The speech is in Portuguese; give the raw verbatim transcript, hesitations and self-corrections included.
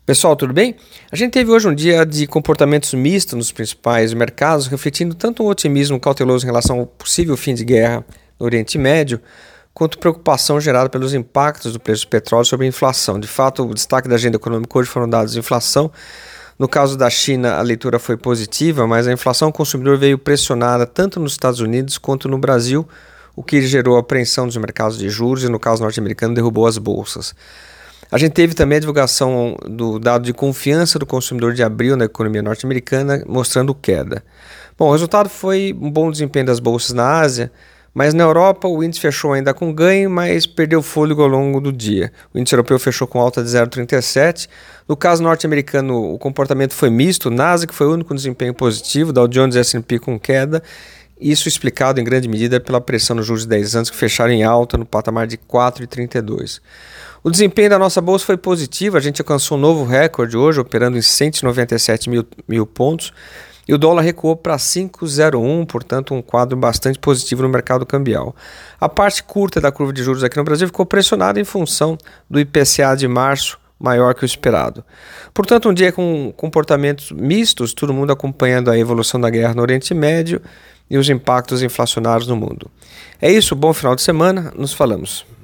Pessoal, tudo bem? A gente teve hoje um dia de comportamentos mistos nos principais mercados, refletindo tanto um otimismo cauteloso em relação ao possível fim de guerra no Oriente Médio, quanto preocupação gerada pelos impactos do preço do petróleo sobre a inflação. De fato, o destaque da agenda econômica hoje foram dados de inflação. No caso da China, a leitura foi positiva, mas a inflação ao consumidor veio pressionada tanto nos Estados Unidos quanto no Brasil, o que gerou apreensão dos mercados de juros e, no caso norte-americano, derrubou as bolsas. A gente teve também a divulgação do dado de confiança do consumidor de abril na economia norte-americana, mostrando queda. Bom, o resultado foi um bom desempenho das bolsas na Ásia, mas na Europa o índice fechou ainda com ganho, mas perdeu fôlego ao longo do dia. O índice europeu fechou com alta de zero vírgula trinta e sete. No caso norte-americano, o comportamento foi misto. O Nasdaq foi o único desempenho positivo, Dow Jones e S and P com queda. Isso explicado em grande medida pela pressão nos juros de dez anos, que fecharam em alta no patamar de quatro vírgula trinta e dois. O desempenho da nossa bolsa foi positivo, a gente alcançou um novo recorde hoje, operando em cento e noventa e sete mil, mil pontos, e o dólar recuou para cinco vírgula zero um, portanto um quadro bastante positivo no mercado cambial. A parte curta da curva de juros aqui no Brasil ficou pressionada em função do I P C A de março, maior que o esperado. Portanto, um dia com comportamentos mistos, todo mundo acompanhando a evolução da guerra no Oriente Médio e os impactos inflacionários no mundo. É isso, bom final de semana, nos falamos.